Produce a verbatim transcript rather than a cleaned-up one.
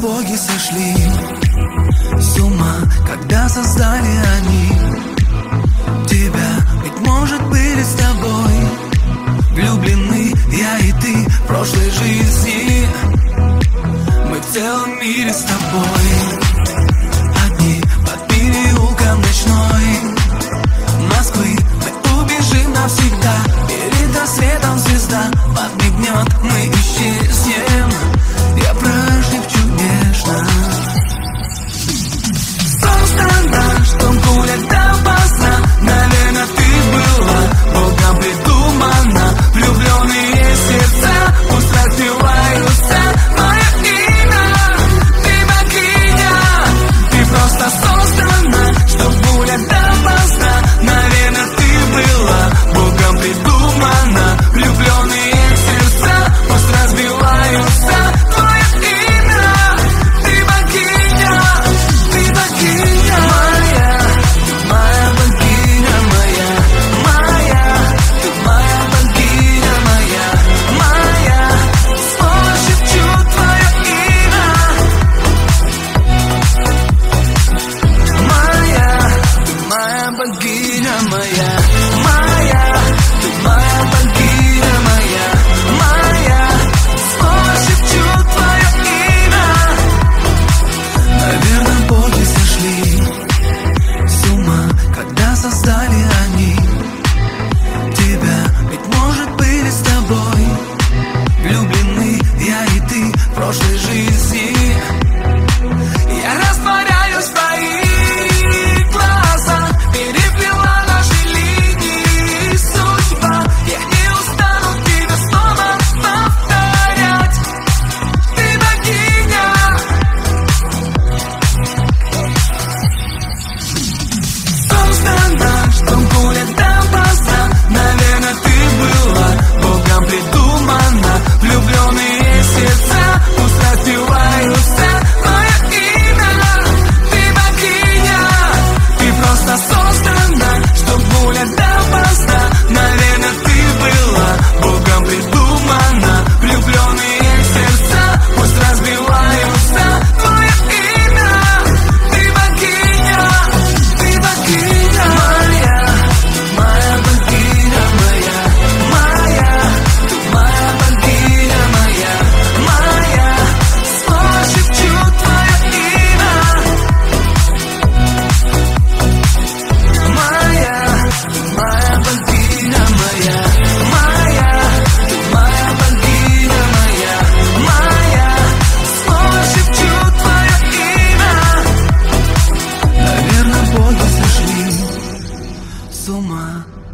боги сошли с ума, когда создали они тебя. Ведь может были с тобой влюблены я и ты в прошлой жизни. Мы в целом мире с тобой одни под переулком ночной Москвы. Мы убежим навсегда, перед рассветом звезда подмигнет, мы исчезнем. Я прошепчу нежно: солнце, что гулять допоздна. Наверное, ты была Богом придумана. Влюбленные сердца пусть разбиваются. Мое имя, ты богиня. Ты просто создана, чтоб гулять допоздна. Наверное, ты была Богом придумана. Влюбленные сердца пусть разбиваются. Богиня моя, моя, ты моя богиня моя, моя, снова шепчу твое имя. Наверное, боги сошли с ума, когда создали они тебя. Ведь может были с тобой влюблены я и ты в прошлой жизни. Я растворяюсь в твоих глазах, переплела наши линии судьба. Я не устану тебя снова повторять. Ты богиня. Создана, чтоб гулять допоздна. Наверное, ты была Богом придумана. Влюбленные сердца пусть разбиваются. Создана, чтоб гулять допоздна. Наверное, ты была Богом придумана. Влюбленные сердца пусть разбиваются. Твое имя, ты богиня, ты богиня моя, моя богиня моя, моя, ты моя богиня моя, моя, снова шепчу твое имя. Моя богиня моя, моя, ты моя богиня моя, моя, снова шепчу твое имя. Наверное, боги сошли с ума.